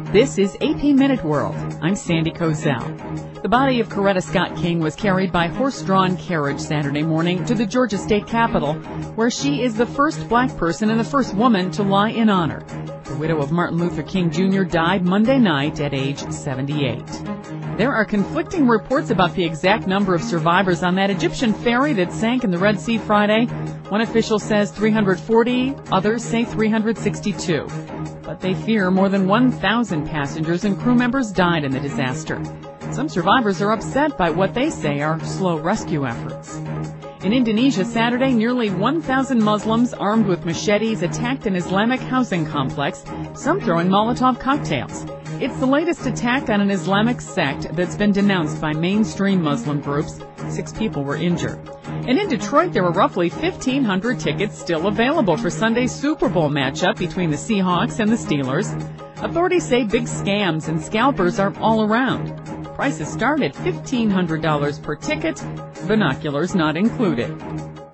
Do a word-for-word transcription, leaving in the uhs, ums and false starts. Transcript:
This is eighteen minute World. I'm Sandy Kozel. The body of Coretta Scott King was carried by horse-drawn carriage Saturday morning to the Georgia State Capitol, where she is the first black person and the first woman to lie in honor. The widow of Martin Luther King Junior died Monday night at age seventy-eight. There are conflicting reports about the exact number of survivors on that Egyptian ferry that sank in the Red Sea Friday. One official says three hundred forty, others say three hundred sixty-two. But they fear more than one thousand passengers and crew members died in the disaster. Some survivors are upset by what they say are slow rescue efforts. In Indonesia Saturday, nearly one thousand Muslims armed with machetes attacked an Islamic housing complex, some throwing Molotov cocktails. It's the latest attack on an Islamic sect that's been denounced by mainstream Muslim groups. Six people were injured. And in Detroit, there were roughly fifteen hundred tickets still available for Sunday's Super Bowl matchup between the Seahawks and the Steelers. Authorities say big scams and scalpers are all around. Prices start at fifteen hundred dollars per ticket, binoculars not included.